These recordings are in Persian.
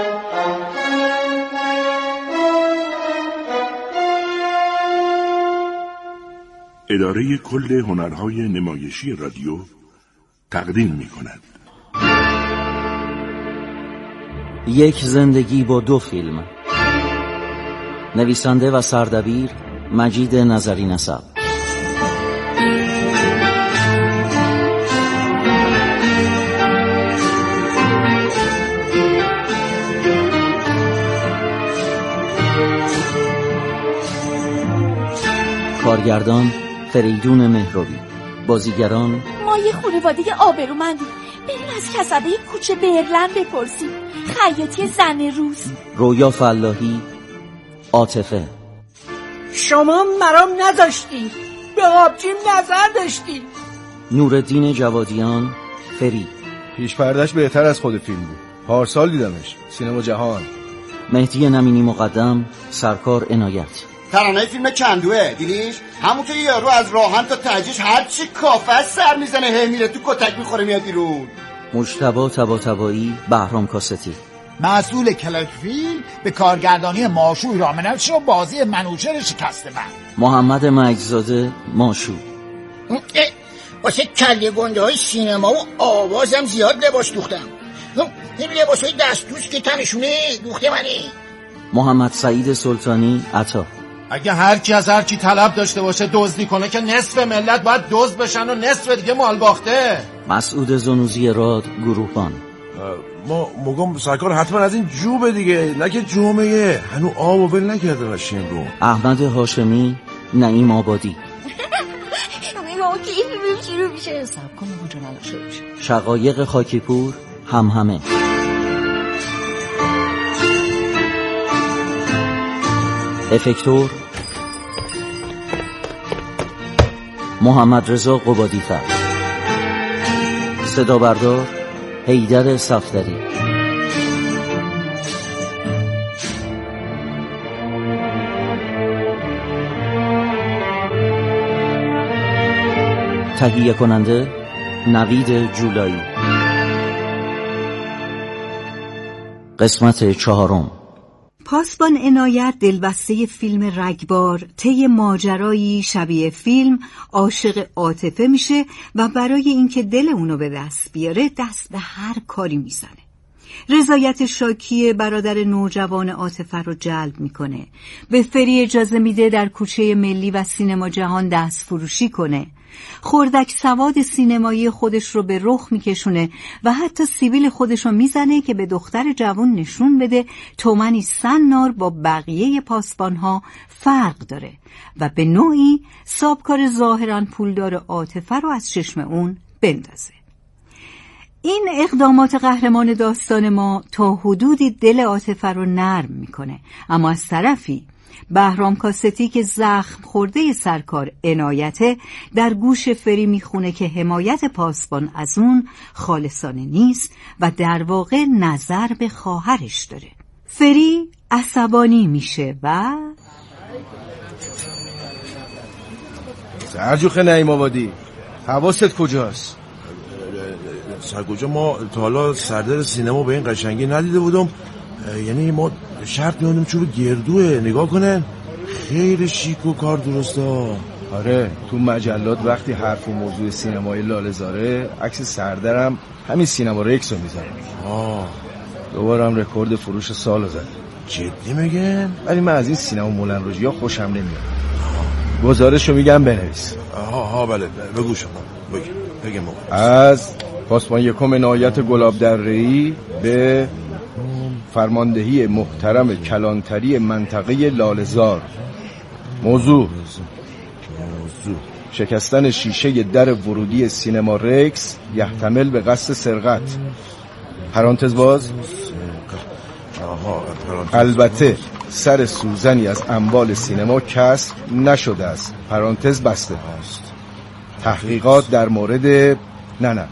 اداره کل هنرهای نمایشی رادیو تقدیم می‌کند. یک زندگی با 2 فیلم. نویسنده و سردبیر مجید نظری نسب. کارگردان فریدون مهرابی. بازیگران ما یه خانواده آبرومندیم. بریم از کسبه کوچه برلن بپرسیم. خیاطی زن روز. رویا فلاحی. عاطفه. شما مرام نذاشتی، به آبجیم نظر داشتی. نورالدین جوادیان. فری. پیش پردش بهتر از خود فیلم بود. پارسال دیدمش سینما جهان. مهدی نمینی مقدم. سرکار عنایت. ترانه فیلم کندوه دیدیش؟ همون که یارو از راهن تا تجیش هرچی کافه سر میزنه هی میره تو کتک میخوره میاد بیرون. مجتبی طباطبایی. بهرام کاستی. مسئول کلکفیل به کارگردانی ماشوی رامنفش و بازی منوچهر شکسته من. محمد مجدزاده. ماشو. واسه کله گنده های سینما و آوازم زیاد لباس دوختم. این لباس های دستوش که تنشونه دوخته منی. محمد سعید سلطانی. عطا. اگه هر کی از هر کی طلب داشته باشه دزدی کنه که نصف ملت باید دزد بشن و نصف دیگه مال باخته. مسعود زنوزی راد. گروهبان. ما مگم سرکار حتما از این جوبه دیگه، نه که جامعه هنو آب و ول نکردن از شیم رو. احمد هاشمی. نعیم آبادی. ما که این فیلم شروع میشه حساب کنم اونجا نلاشده میشه. شقایق خاکیپور. همهمه. افکتور محمد رضا قبادی‌فر. صدا بردار حیدر صفدری. تهیه کننده نوید جولایی. قسمت 4. پاسبان عنایت دلبسته فیلم رگبار طی ماجرایی شبیه فیلم عاشق عاطفه میشه و برای اینکه دل اونو به دست بیاره دست به هر کاری میزنه. رضایت شاکی برادر نوجوان عاطفه رو جلب میکنه. به فری اجازه میده در کوچه ملی و سینما جهان دست فروشی کنه. خردک سواد سینمایی خودش رو به رخ میکشونه و حتی سیبیل خودش رو میزنه که به دختر جوان نشون بده تومنی سنار با بقیه پاسبانها فرق داره و به نوعی سابکار ظاهراً پولدار عاطفه رو از چشم اون بندازه. این اقدامات قهرمان داستان ما تا حدودی دل عاطفه رو نرم میکنه، اما از طرفی بهرام کاستی که زخم خورده سرکار عنایته در گوش فری میخونه که حمایت پاسبان از اون خالصانه نیست و در واقع نظر به خواهرش داره. فری عصبانی میشه و سرجوخه نعیم آبادی، حواست کجاست؟ سرکجا؟ ما تا حالا سردر سینما به این قشنگی ندیده بودم. یعنی ما شرط می‌کنیم چوب گردوه، نگاه کنن خیلی شیک و کار درسته. آره تو مجلات وقتی حرف و موضوع سینمای لاله‌زاره عکس سردرم همین سینما رکس رو میذارن. دوباره هم رکورد فروش سال زد. جدی میگن؟ ولی من از این سینما مولن روژیا خوشم نمیاد. گزارشو میگم بنویس. بله بگو شما بگم. از پاسبان یکم عنایت گلاب دره‌ای به فرماندهی محترم کلانتری منطقه لاله‌زار. موضوع شکستن شیشه در ورودی سینما رکس یحتمل به قصد سرقت. پرانتز باز. البته سر سوزنی از اموال سینما کسب نشده است. پرانتز بسته. تحقیقات در مورد نه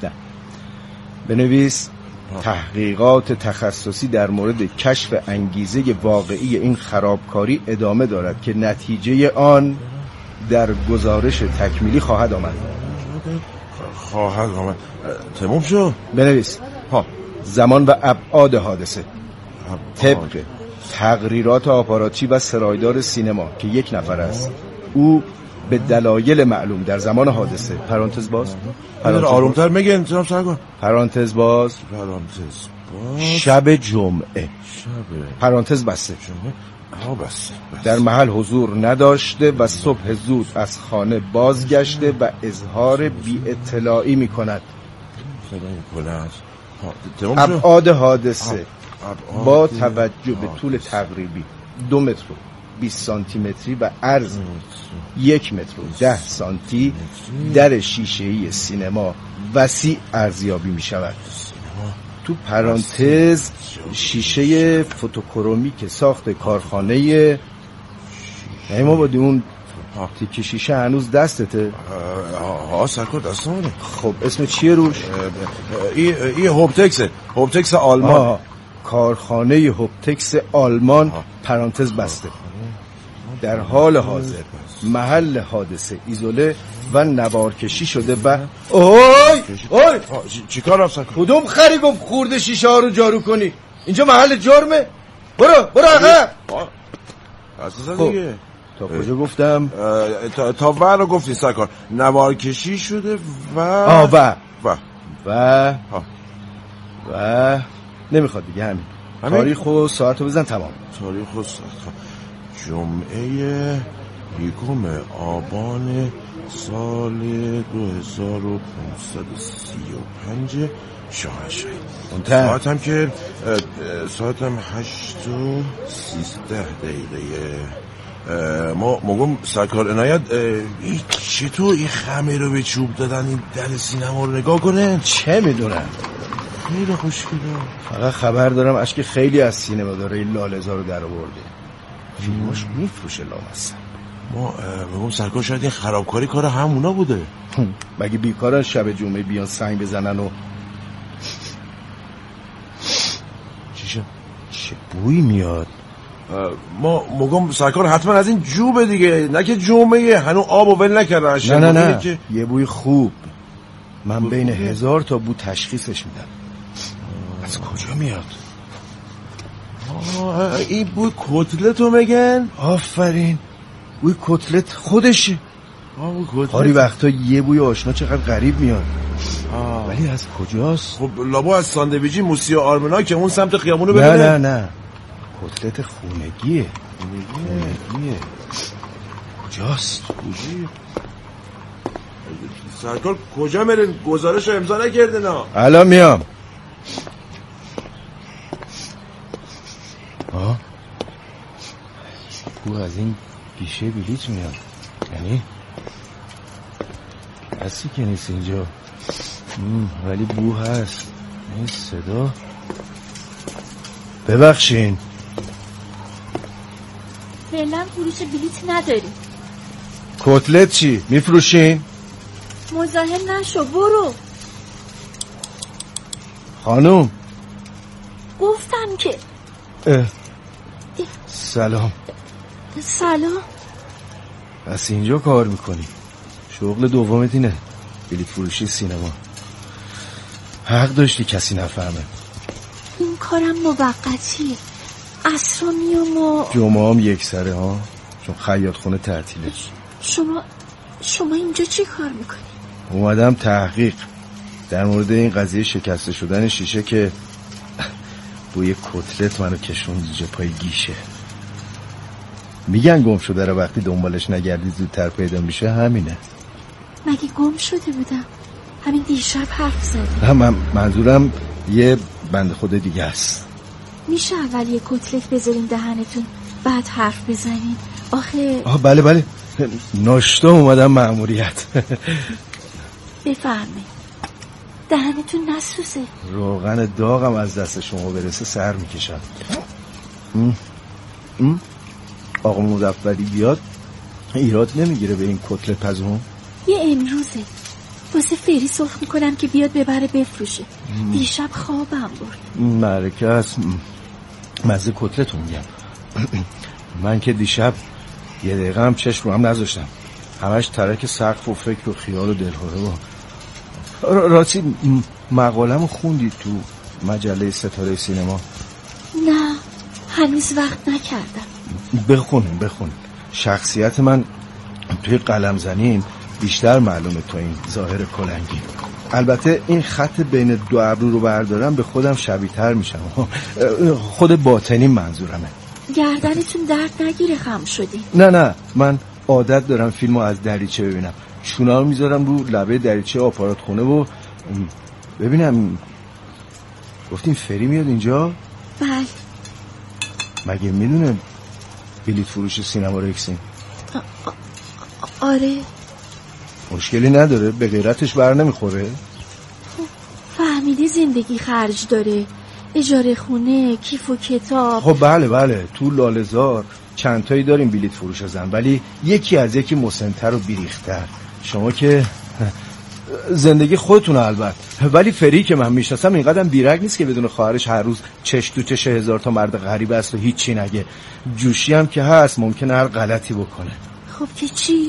بنویس تحقیقات تخصصی در مورد کشف انگیزه واقعی این خرابکاری ادامه دارد که نتیجه آن در گزارش تکمیلی خواهد آمد. تمام شو. بنویس زمان و ابعاد حادثه. طبق تقریرات آپاراتی و سرایدار سینما که یک نفر است، او به دلایل معلوم در زمان حادثه پرانتز باز آرومتر میگن جناب سرگار پرانتز باز شب جمعه پرانتز بسته در محل حضور نداشته و صبح زود از خانه بازگشته و اظهار بی اطلاعی می کند. ابعاد حادثه با توجه به طول تقریبی 2 متر و 20 سانتی متری و عرض 1 متر و 10 سانتی در شیشه‌ای سینما وسیع ارزیابی می شود. تو پرانتز شیشه فوتوکرومیک ساخت کارخانه ما بودی. اون تیکه شیشه هنوز دستته؟ سرکار دستمونه. خب اسم چیه روش؟ این هوبتکس آلمان. کارخانه هوبتکس آلمان پرانتز بسته. در حال حاضر محل حادثه ایزوله و نوارکشی شده و اوی چی کار رفت سرکار؟ کدوم خری گفت خورده شیشه ها رو جارو کنی؟ اینجا محل جرمه. برو عقب. اساسا دیگه تا کجا گفتم؟ تا و رو گفتی سرکار. نوارکشی شده و نمیخواد دیگه. همین تاریخ و ساعت رو بزن تمام. تاریخ و ساعت جمعه 1 آبان سال 2535 شاهنشاهی. ساعت هم که ساعت هم 8:13. ما مگم سرکار عنایت چطور این خمه رو به چوب دادن این در سینما رو نگاه کنن؟ چه میدونن؟ خیلی خوشگله. فقط خبر دارم اشک خیلی از سینما داره این لاله‌زا رو در آورده. فیلماش میفروشه لامصب. ما مگم سرکار شاید این خرابکاری کار همونا بوده. مگه بیکارن شب جمعه بیان سنگ بزنن و چیشه؟ چه بوی میاد؟ ما مگم سرکار حتما از این جوبه دیگه، نه که جمعه هنو آب و ول نکردن. نه که یه بوی خوب. من بین 1000 تا بو تشخیصش میدم. از کجا میاد؟ این بوی کتلتو میگن؟ آفرین، بوی کتلت خودشه. هاری وقتا یه بوی آشنا چقدر غریب میاد. ولی از کجاست؟ خب لابا از ساندویچی موسی و آرمنا که اون سمت خیابونو ببینه. نه کتلت خونگیه. کجاست؟ سرکار کجا میرین؟ گزارش رو امضا نکردین ها؟ الان میام. بو از این گیشه بلیط میاد. یعنی هستی که نیست اینجا. ولی بو هست. این صدا. ببخشین فعلا فروش بلیط نداریم. کتلت چی؟ میفروشین؟ مزاحم نشو، برو. خانوم گفتم که سلام. بس اینجا کار میکنی؟ شغل دومت اینه؟ بلیط فروشی سینما. حق داشتی کسی نفهمه. این کارم موقتیه. عصرا میام و جمعه هم یک سره ها، چون خیاط خونه تعطیله. شما اینجا چی کار میکنی؟ اومدم تحقیق در مورد این قضیه شکسته شدن شیشه که بوی کتلت منو کشوند اینجا پای گیشه. میگن گم شده رو وقتی دنبالش نگردی زودتر پیدا میشه. همینه. مگه گم شده بودم؟ همین دیشب حرف زدی. من منظورم یه بنده خود دیگه است. میشه اول یه کتلت بذارین دهنتون بعد حرف بزنین؟ آخه بله ناشتا اومدم مأموریت. بفرمایید. دهنتون نسوزه. روغن داغم از دست شما برسه سر میکشم. آقا مظفری بیاد ایراد نمیگیره به این کتلت پزون؟ یه امروزه واسه فری سرخ میکنم که بیاد ببره بفروشه. دیشب خوابم برد. معرکه است. مزه کتلتون میگم. من که دیشب یه دقیقه هم چشم رو هم نذاشتم. همش ترک سقف و فکر و خیال و دلهوره و راستی مقاله‌مو خوندید تو مجله ستاره سینما؟ نه هنوز وقت نکردم. بخونیم. شخصیت من توی قلم زنیم بیشتر معلومه تو این ظاهر کلنگی. البته این خط بین دو ابرو رو بردارم به خودم شبیه تر میشم. خود باطنی منظورمه. گردنتون درد نگیره خم شدی؟ نه من عادت دارم فیلمو از دریچه ببینم. شونا رو میذارم رو لبه دریچه آپارات خونه و ببینم. گفتیم فری میاد اینجا؟ بله. مگه میدونه بلیط فروش سینما رکسین؟ آره. مشکلی نداره؟ به غیرتش بر نمیخوره؟ فهمیده زندگی خرج داره، اجاره خونه، کیف و کتاب. خب بله تو لاله‌زار چند تایی داریم بلیط فروش زن، ولی یکی از یکی مسن‌تر و بیریختر. شما که زندگی خودتونه البته، ولی فری که من میشناسم اینقدر بیرگ نیست که بدون خواهرش هر روز چش تو چش 1000 تا مرد غریب است و هیچی نگه. جوشی هم که هست ممکنه هر غلطی بکنه. خب که چی؟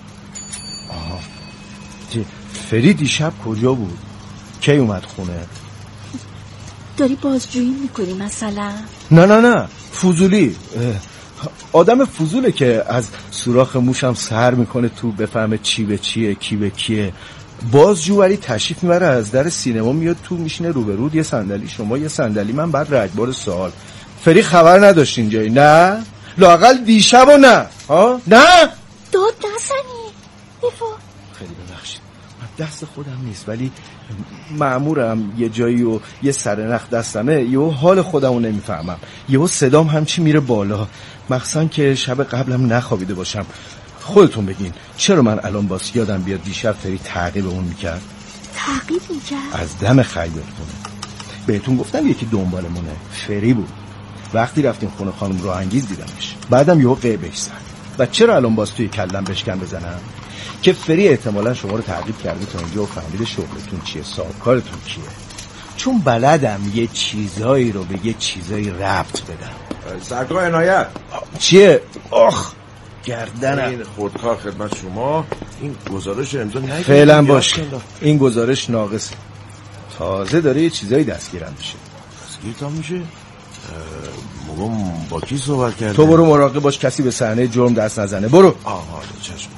فری دیشب کجا بود؟ کی اومد خونه؟ داری بازجویی میکنی مثلا؟ نه فضولی. آدم فضوله که از سوراخ موشم سر میکنه تو بفهمه چی به چیه کی به کیه. بازجویی تشریف میبره از در سینما میاد تو میشینه روبرود، یه صندلی شما یه صندلی من، بعد رگبار سوال. فری خبر نداشت اینجایی؟ نه لااقل دیشبو نه نه داد نزنی دفاع. خیلی ببخشید من دست خودم نیست، ولی مأمورم یه جایی و یه سرنخ دستمه، یهو حال خودمو نمیفهمم، یهو صدام همچی میره بالا، مخصوصا که شب قبلم نخوابیده باشم. خودتون بگین چرا من الان باز یادم بیاد دیشب فری تعقیبمون میکرد؟ تعقیب میکرد؟ از دم خیبرخونه. بهتون گفتم یکی دنبالمونه، فری بود. وقتی رفتیم خونه خانم راهنگیز دیدمش، بعدم یهو غیبش زد. و چرا الان باز توی کلم بشکن بزنم؟ که فری احتمالاً شما رو تعقیب کرده تا اینجا و فهمیده شغلتون چیه، صاحب کارتون کیه. چون بلدم یه چیزایی رو به یه چیزایی ربط بدم. سرکار عنایت چیه؟ آخ گردنم. این خودکار خدمت شما. این گزارش امضا نگیرید فعلا باش. این گزارش ناقصه. تازه داره یه چیزایی دستگیرم میشه. دستگیرتان میشه؟ بابام با کی صحبت کرده؟ تو برو مراقب باش کسی به صحنه جرم دست نزنه. برو. چشم.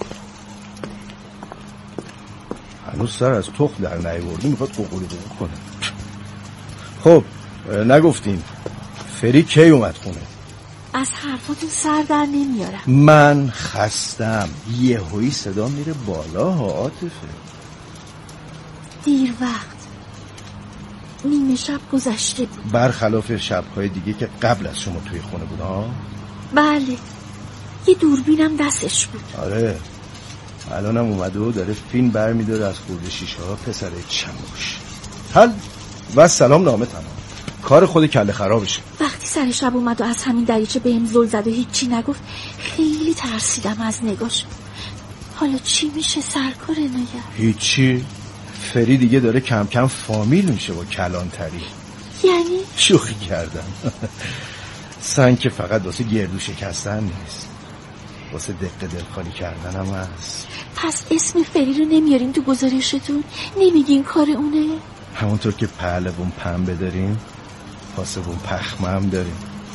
هنوز سر از تخم در نیاوردی میخواد قوقوری کنه. خب نگفتین فری کی اومد خونه؟ از حرفاتون سر در نمیارم. من خستم. یهویی صدا میره بالا ها عاطفه. دیر وقت، نیمه شب گذشته بود، برخلاف شب‌های دیگه که قبل از شما توی خونه بود ها؟ بله. یه دوربینم دستش بود. آره الانم اومده و داره فیلم برمیداره از خورده شیشه ها. پسر چموش حل و سلام نامه تمام. کار خود کله خرابشه. وقتی سر شب اومد و از همین دریچه بهم زل زد و هیچی نگفت، خیلی ترسیدم از نگاش. حالا چی میشه سرکار عنایت؟ هیچی. فری دیگه داره کم کم فامیل میشه با کلانتری. یعنی؟ شوخی کردم. سنگ که فقط واسه گردو شکستن نیست، واسه دق دل خالی کردن هم هست. پس اسم فری رو نمیارین تو گزارشتون؟ نمیگین کار اونه؟ همونطور که پهلوون پنبه داریم پاسبون پخمه هم داریم.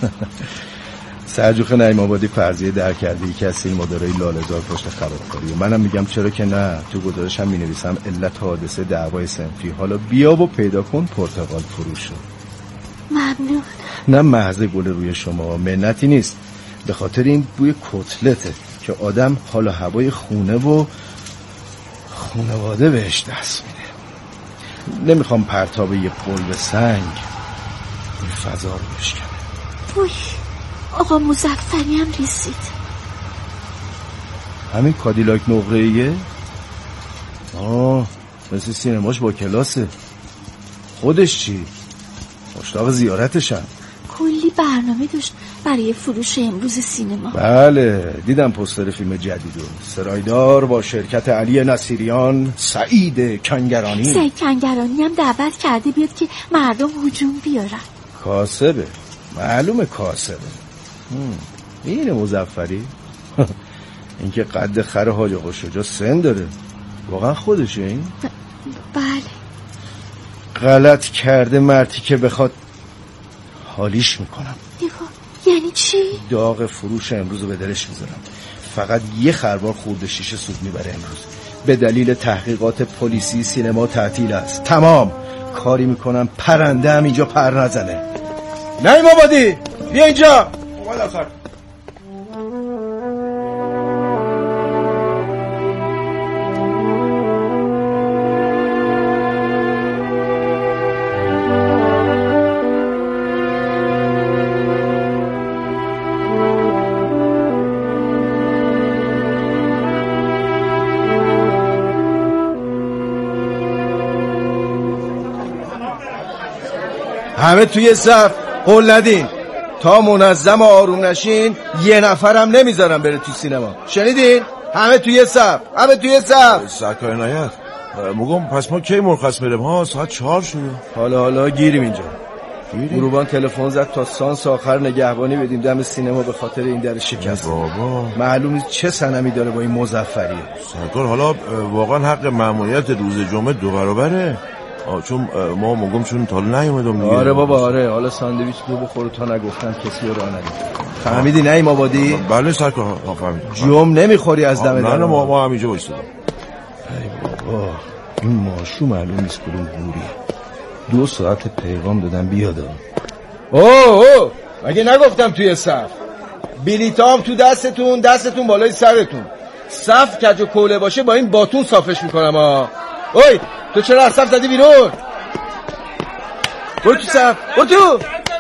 سرجوخ نعیم آبادی فرضیه در کرده یکی از سیلمادارای لاله‌زار پشت خرابکاری. منم میگم چرا که نه. تو گزارش هم مینویسم علت حادثه دعوای صنفی. حالا بیا و پیدا کن پرتقال فروشو. ممنون. نه محض گل روی شما، منتی نیست. به خاطر این بوی کتلته که آدم حال و هوای خونه و خانواده بهش دست میده. نمیخوام پرتاب یه قلب سنگ این فضا رو بشکنه. وای آقا مظفری هم رسید. همین کادیلاک نقره‌ایه؟ مثل سینماش با کلاسه. خودش چی؟ مشتاق زیارتشم. کلی برنامه داشت برای فروش امروز سینما. بله دیدم پوستر فیلم جدیدو. سرایدار با شرکت علی نصیریان، سعید کنگرانی. سعید کنگرانی هم دعوت کرده بیاد که مردم هجوم بیارن. کاسبه، معلومه کاسبه. اینه مظفری. این که قد خر حاج آقا شجاع سن داره. واقعا خودشه این؟ بله. غلط کرده مرتی که بخواد حالیش میکنم. یعنی چی؟ داغ فروش امروز رو به دلش میذارم. فقط یه خروار خورده شیشه سود میبره امروز. به دلیل تحقیقات پلیسی سینما تعطیل است. تمام کاری میکنم پرنده هم اینجا پر نزنه. نعیم آبادی بیا اینجا. همه توی صف قول ندین تا منظم و آروم نشین یه نفرم نمیذارم بره تو سینما. شنیدین؟ همه توی صف، همه توی صف. سرکار عنایت مگم پس ما کی مرخص بریم؟ ها ساعت 4 شده. حالا گیریم اینجا. گروبان تلفن زد تا سانس آخر نگهبانی بدیم دم سینما به خاطر این در شکست. بابا معلوم نیست چه صنمی داره با این مظفری. سرکار حالا واقعا حق ماموریت روز جمعه 2 برابره. چون ما مگم چون تا نیومدم دیگه. آره بابا آره. حالا ساندویچ دو بخور تا نگفتم کسی رو ندید. فهمیدی نعیم آبادی؟ بله سرکار فهمیدم. جم نمیخوری از دم در. نه ما همینجا وایسادیم. ای بابا این ماشو معلوم نیست کدوم گوریه. 2 ساعت پیغام دادم بیاد. اوه مگه نگفتم توی صف؟ بلیطام تو دستتون بالای سرتون. صف کج و کوله باشه با این باتون صافش میکنم ها. اوی تو چرا از صف زدی بیرون؟ برو تو صف، برو تو.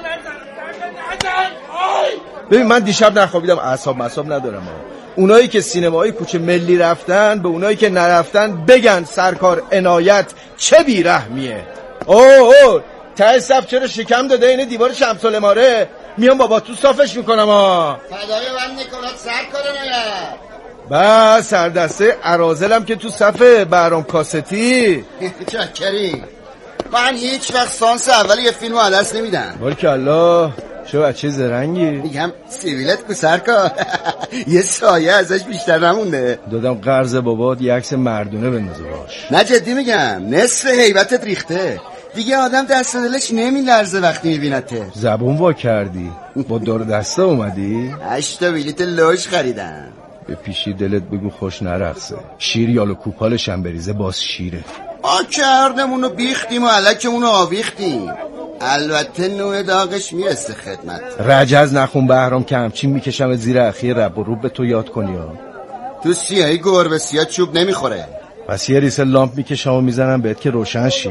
ببین من دیشب نخوابیدم، اعصاب ندارم ها. اونایی که سینمای کوچه ملی رفتن به اونایی که نرفتن بگن سرکار عنایت چه بیرحمیه. اوه ته صف چرا شکم داده این دیوار شمس العماره؟ میام بابا تو صافش میکنم ها. فدای من نکنات سرکار عنایت. بس سردسته ارازلم که تو صفه برام کاستی. چکری من هیچ وقت سانس اول یه فیلمو عدس نمیدم. بارکالله چه بچه زرنگی. میگم سیویلت کو سرکار. یه سایه ازش بیشتر نمونده. دادم قرض بابات یه عکس مردونه بندازه باش. نه جدی میگم نصف هیبتت ریخته دیگه. آدم دست دلش نمیلرزه وقتی میبینته. زبون وا کردی با دور دسته اومدی؟ 8 بلیت لوش خریدم. به پیشی دلت بگو خوش نرقصه. شیر یالو کوپالش هم بریزه باز شیره. ما کردمونو بیختیم و علکمونو آویختیم. البته نوع داغش میرسه خدمت. رجز نخون بهرام که همچین میکشم زیر اخی رب و روب به تو یاد کنی ها. تو سیاهی گربه سیاه چوب نمیخوره. پس یه ریسه لامپ میکشم و میزنم بهت که روشن شی.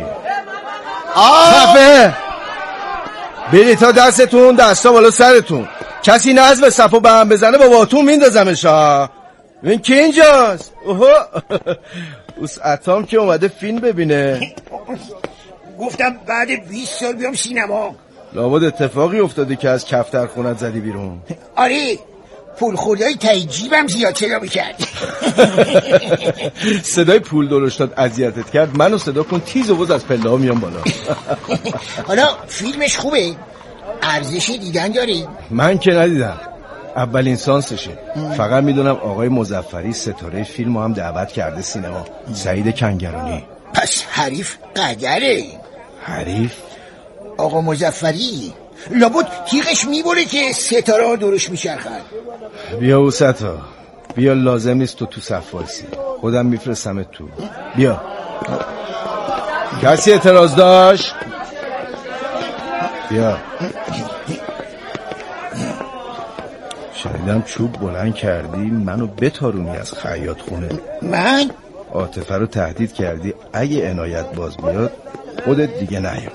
صفه بلیطا دستتون، دستا بالا سرتون. کسی نزد صفو به هم بزنه با واتون میندازمش ها. این کی اینجاست؟ اوه اوس اتام که اومده فیلم ببینه. گفتم بعد 20 سال بیام سینما. لابد اتفاقی افتاده که از کفتر خونت زدی بیرون. آره پول خوردهای تایی جیبم زیاد صدا میکرد. صدای پول درشتاد اذیتت کرد؟ منو صدا کن تیز و بز از پله ها میام بالا. حالا فیلمش خوبه؟ ارزش دیدن داری؟ من که ندیدم، اولین سانسشه. فقط میدونم آقای مظفری ستاره فیلمو هم دعوت کرده سینما. سعید کنگرانی. پس حریف قدره. حریف؟ آقا مظفری لابد تیغش میبره که ستاره ها دورش میچرخن. بیا اوستا بیا، لازم نیست تو صف وایسی، خودم میفرستمت تو. بیا. کسی اعتراض داشت؟ بیا. شنیدم چوب بلند کردی منو بتارونی از خیاط خونه. من؟ عاطفه رو تهدید کردی اگه عنایت باز بیاد خودت دیگه نیا.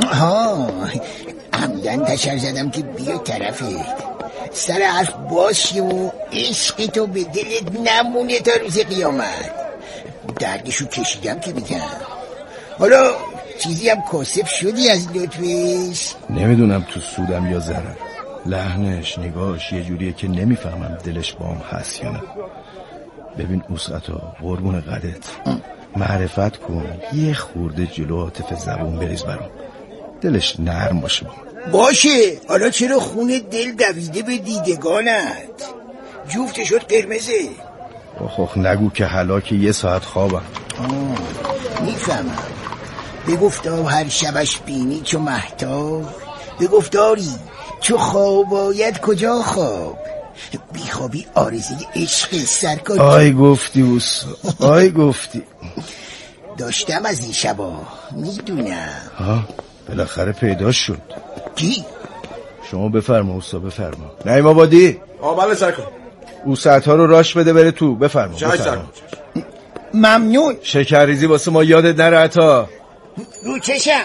عمدن تشر زدم که بیا طرفت، سر حرف باشی و عشق تو به دلت نمونه تا روز قیامت. دردشو کشیدم که بگم. حالا چیزی هم کاسب شدی از لطفش؟ نمیدونم تو سودم یا ضرر. لحنش نگاهش یه جوریه که نمیفهمم دلش با هم هست یا نه. ببین اوسعتا قربون قدت معرفت کن، یه خورده جلو عاطفه زبون بریز برام، دلش نرم باشه. باشه. حالا چرا خون دل دویده به دیدگانت؟ جفت شد قرمزه. آخ نگو که هلاک یه ساعت خوابم. میفهمم. بگفتا هر شبش بینی چو مهتاب، بگفتاری تو خواب باید کجا خواب؟ بیخوابی آرزوی عشق سرکار. آی گفتی اوستا، آی گفتی. داشتم از این شبا، میدونم. بالاخره پیدا شد. کی؟ شما بفرما اوستا، بفرما. نعیم آبادی. بله سرکار. او سطح رو راش بده بره تو. بفرما. ممنون. شکرریزی واسه ما یادت نره عطا. رو چشم.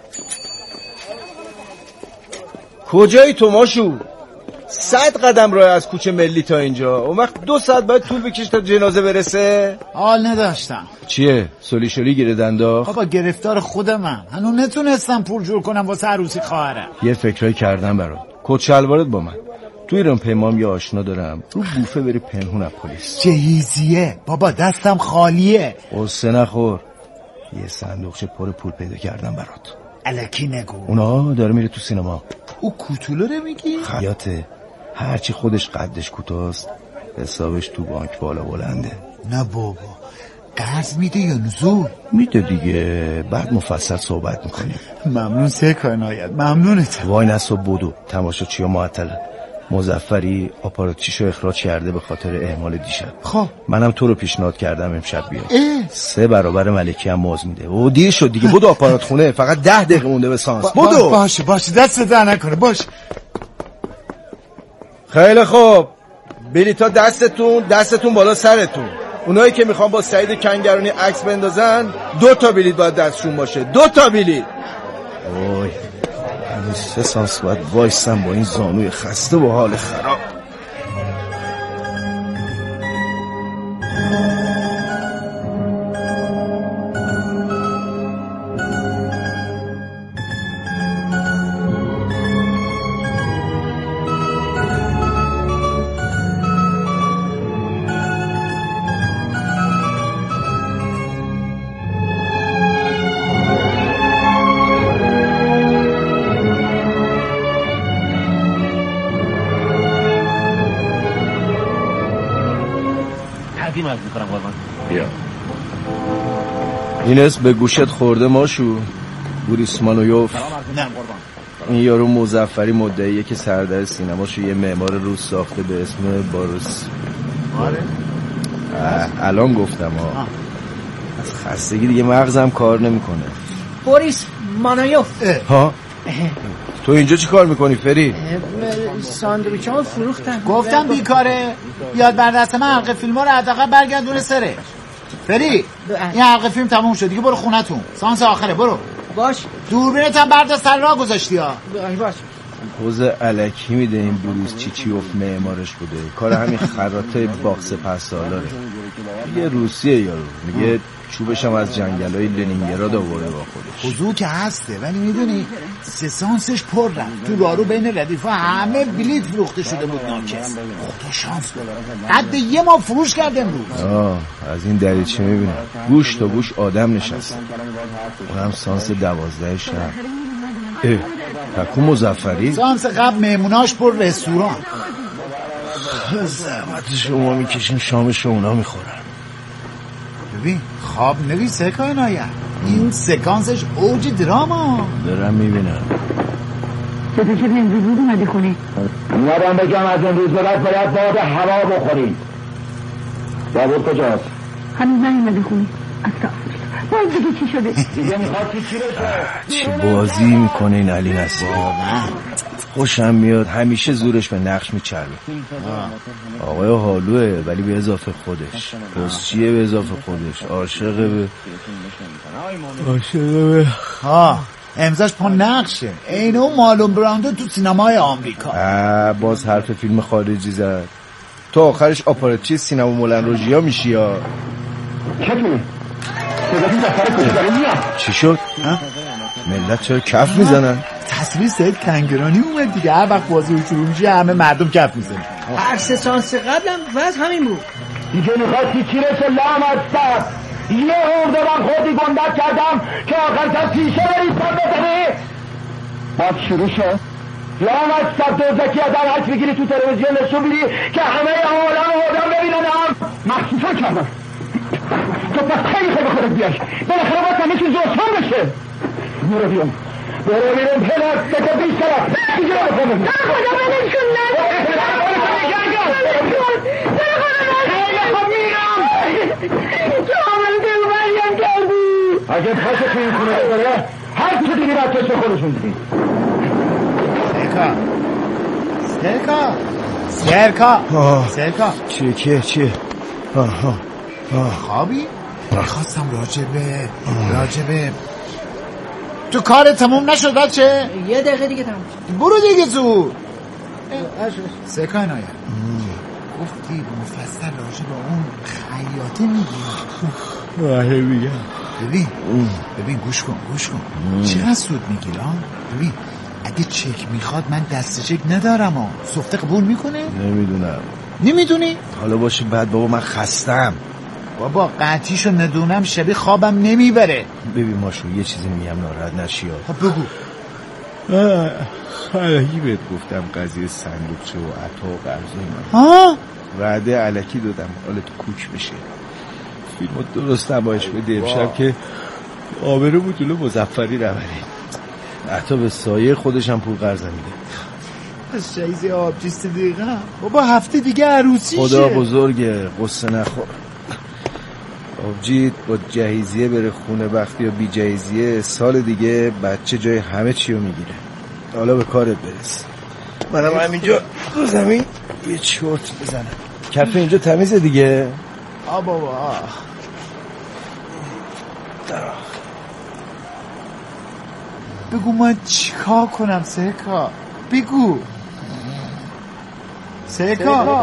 کجایی تو ماشو؟ 100 قدم راه از کوچه ملی تا اینجا. اون وقت 2 ساعت باید طول بکشه تا جنازه برسه. حال نداشتم. چیه؟ سولی شلی گیره انداخت؟ بابا گرفتار خودمم. هنوز نتونستم پول جور کنم واسه عروسی خواهرم. یه فکرایی کردم برات. کت شلوارت با من. تو ایران پیمام یه آشنا دارم. رو بوفه بری پنهون از پلیس. جهیزیه بابا، دستم خالیه. قصه نخور. یه صندوقچه پر پول پیدا کردم برات. الکی نگو. اونا داره میره تو سینما. او کوتولو رو میگی؟ خیاطه. هرچی خودش قدش کوتاست حسابش تو بانک بالا بلنده. نه بابا، قرض میده یا نزول؟ میده دیگه، بعد مفصل صحبت میکنیم. ممنون سکای نایت، ممنونت. وای نسو بدو، تماشاچی‌ها معطلن. مظفری آپاراتچیشو اخراج کرده به خاطر اهمال دیشب. خب منم تو رو پیشنهاد کردم امشب بیای. 3 برابر ملکی هم موز میده. و دیر شد دیگه، بدو آپارات خونه. فقط 10 دقیقه مونده به سانس. بدو. باشه دست در نکنه. باشه خیلی خوب. بلیطا دستتون بالا سرتون. اونایی که میخوان با سعید کنگرانی عکس بندازن 2 تا بلیط باید دستشون باشه. 2 تا بلیط. وای هنوز 3 سانس باید وایستم با این زانوی خسته و حال خراب. این اسم به گوشت خورده ماشو؟ بوریس مانویوف. این یارو مظفری مدعیه که سردر سینماشو یه معمار روس ساخته به اسم باروس. الان گفتم از خستگی دیگه مغزم کار نمیکنه. بوریس مانویوف. تو اینجا چی کار میکنی فری؟ ساندویچ‌ها فروختم. گفتم بیکاره. بیاد بر دست من حلقه فیلم‌ها رو حداقل برگردونه سره. فری این حلقه فیلم تموم شد دیگه، برو خونتون. سانس آخره برو. باش. دوربینت هم برداشت سر راه گذاشتی ها. باش. پوز الکی میده این بروز چیچیوف معمارش بوده. کار همین خراته باکس پسالاره. یه روسیه یارو. میگه چوبش هم از جنگلای لنینگراد آورده با خودش. خضوع که هسته ولی میدونی سانسش پر رفت. تو رارو بین ردیفا همه بلیت فروخته شده بود ناکس. خدا شانس قد یه ما فروش کرد امروز. از این دریچه میبینم گوش تا گوش آدم نشسته. اونم سانس 12 شب. تکو مظفری سانس قبل مهموناش پر رستوران. زحمت شما میکشین شامش اونا میخورن. ببین خواب نویسه کائنایت. این سکانسش اوج دراما. دارم میبینم. چطور شد امروز بود اومدی خونه؟ اومدم بگم از امروز به بعد باید باد هوا بخوریم. داوود کجاست؟ هنوز نیومده خونه. باز دیگه چی شده؟ دیگه میخواد چی بشه؟ چی بازی میکنه این علی نصیری؟ خوشم میاد، همیشه زورش به نقش میچربه. آقای حالوه ولی به اضافه خودش. پسچیه به اضافه خودش. عاشق به امضاش پا نقشه. اینو مالون براندو تو سینمای آمریکا. باز حرف فیلم خارجی زد. تو آخرش آپاراتچی سینما مولن روژیا میشی یا چطوره؟ چی شد؟ ملت چرا کف میزنن؟ تصویر سید کنگرانی اومد دیگه. هر وقت بازی شروع میشه همه مردم کف میزنن. هر 3 سانس قبلم وضع همین بود. دیگه میخواستی چی رسه لامصب؟ یه هورده من خودی گندت کردم که آخر سر پیشه بری سر بزنی. باز شروع شد. لامصب دوزکی از عکس بگیری تو تلویزیون نشون میدی که همه عالم آدم ببیننم. مخصوصا کردم تو پس خیلی خیلی خودت بیاش. بالاخره باید همه چیز روشن بشه. برو بیام برو بیرون پلاستیک بیشتر دیگه بکنم خدا بلشون نده اگه پاشه که این خونه داره هر چه دیگه بچهش به خودشون دیدیم. سرکا چیه خوابی؟ میخواستم راجبه تو کار تموم نشد بچه؟ یه دقیقه دیگه تموم برو دیگه زود. سرکا عنایت گفتی مفصل راجب اون خیاطه میگی؟ ببین گوش کن چقدر سود میگیره؟ ببین اگه چک میخواد من دست چک ندارم سفته قبول میکنه؟ نمیدونی؟ حالا باشه بعد بابا من خستم. بابا قطعیشو ندونم شبیه خوابم نمیبره. ببین ماشو یه چیزی میگم ناراحت نشی. بگو. الکی بهت گفتم قضیه صندوقچه و عطا و قرض وعده الکی دادم حالا تو کوک بشه. فیلمو درست نمایش بده امشب که آبرو بود طول مظفری روانی. عطا به سایه خودش هم پول قرض میده. از جایزه آبجیست دقیقه بابا هفته دیگه عروسیشه. خدا بزرگه قصه نخور. آبجیت با جهیزیه بره خونه بختی یا بی جهیزیه سال دیگه بچه جای همه چی رو میگیره. حالا به کارت برس. منم همینجا رو زمین یه چرت بزنم. کف اینجا تمیزه دیگه. بابا بگو من چیکار کنم سرکا؟ بگو سرکا.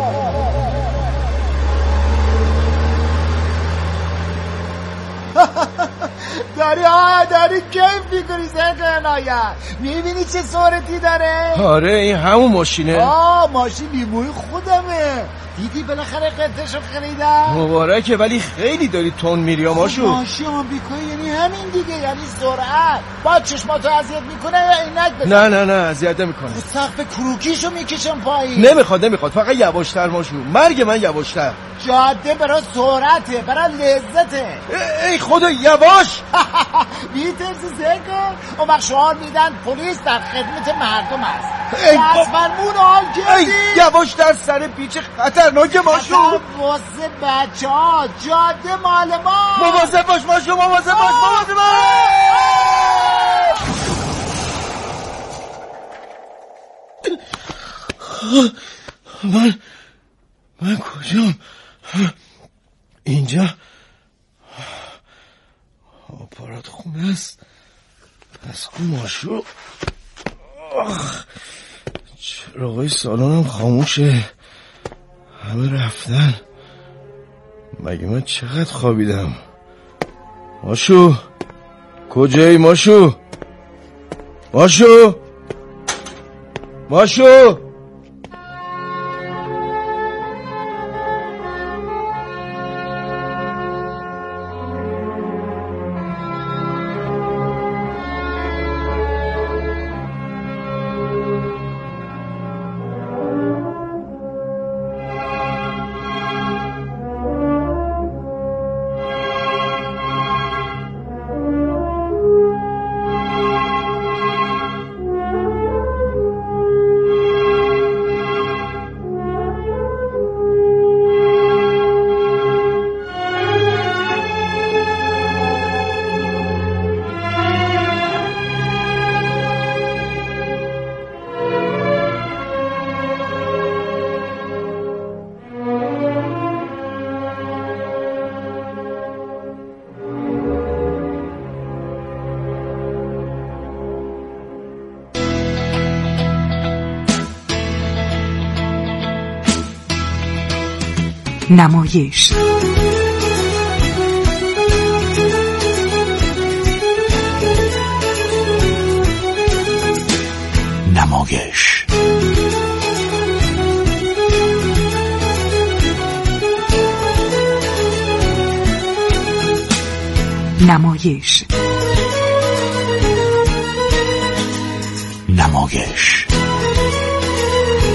داری کیف میکنی سرکا عنایت؟ میبینی چه صورتی داره؟ آره این همون ماشینه. ماشین بیموی خودمه. دیدی بالاخره قطعشو خریدم. مبارکه ولی خیلی داری تون میری ماشو. ماشین آمریکایی یعنی همین دیگه، یعنی سرعت. با چشماتو اذیت میکنه یا عینک بزن؟ نه اذیت نمیکنه. سقف کروکیشو میکشم پایین. نمیخواد فقط یواشتر ماشو. مرگ من یواشتر. جاده برای سرعته، برای لذته. ای خدا یواش. میترسی سرکا؟ اون وقت شعار میدن پلیس در خدمت مردم است. از فرمون حال کردی؟ یواش در سر پیچ خطرناک ماشو. واسه بچه ها جاده مال ما. مواظب باش ماشو. من کجام؟ اینجا آپارات خونه است. پس کو ماشو. چراغای سالانم خاموشه. همه رفتن. مگه من چقدر خوابیدم؟ ماشو کجایی ماشو؟ نمایش نمایش